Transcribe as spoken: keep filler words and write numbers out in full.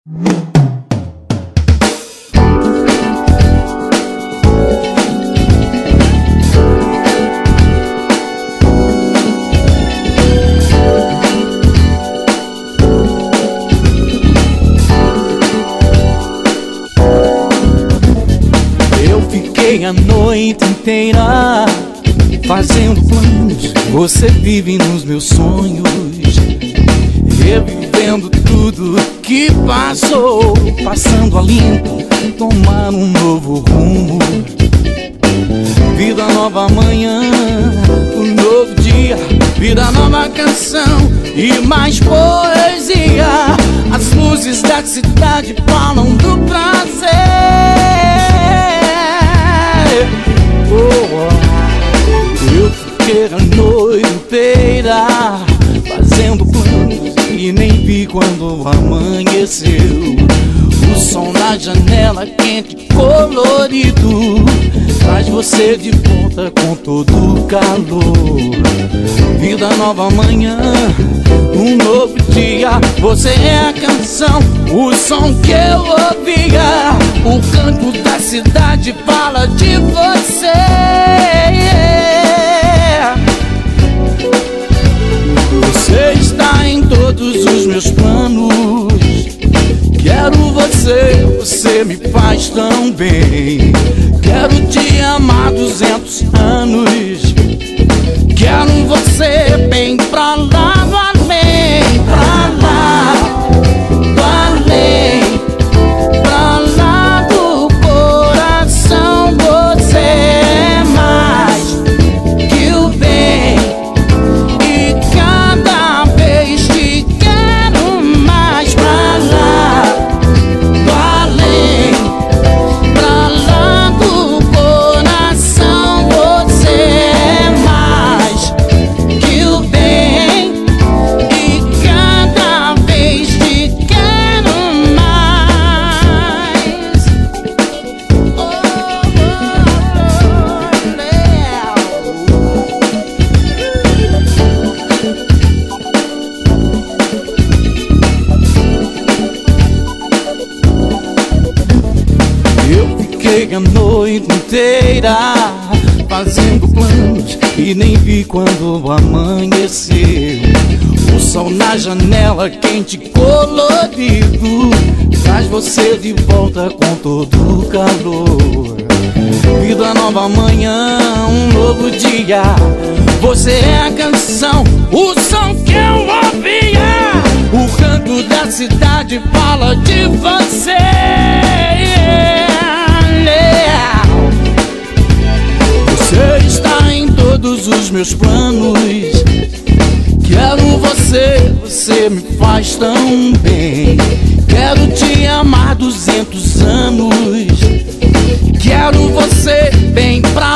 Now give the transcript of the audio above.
A noite inteira fazendo planos, você vive nos meus sonhos, revivendo tudo que passou, passando a limpo, tomar um novo rumo. Vida nova amanhã, um novo dia, vida nova canção e mais poesia. As luzes da cidade falam do prazer. Eu fiquei a noite inteira fazendo planos e nem vi quando amanheceu. O sol na janela quente e colorido traz você de volta com todo o calor. Vida nova amanhã, um novo dia, você é a canção, o som que eu ouvia. O canto da cidade fala de você. Você está em todos os meus planos. Quero você, você me faz tão bem. Quero te amar duzentos anos. Quero você bem pra lá do além, pra lá do além, pra lá do coração. Você é mais que o bem e cada vez te quero mais. Pra lá do além, pra lá do coração. Você é mais que o bem e cada vez te quero mais. Oh, oh, Eu fiquei a noite inteira fazendo planos e nem vi quando amanheceu. O sol na janela quente e colorido traz você de volta com todo o calor. Vida nova amanhã, um novo dia, você é a canção, o som que eu ouvia. O canto da cidade fala de você. Você está em todos os meus planos. Quero você, você me faz tão bem. Quero te amar duzentos anos. Quero você bem pra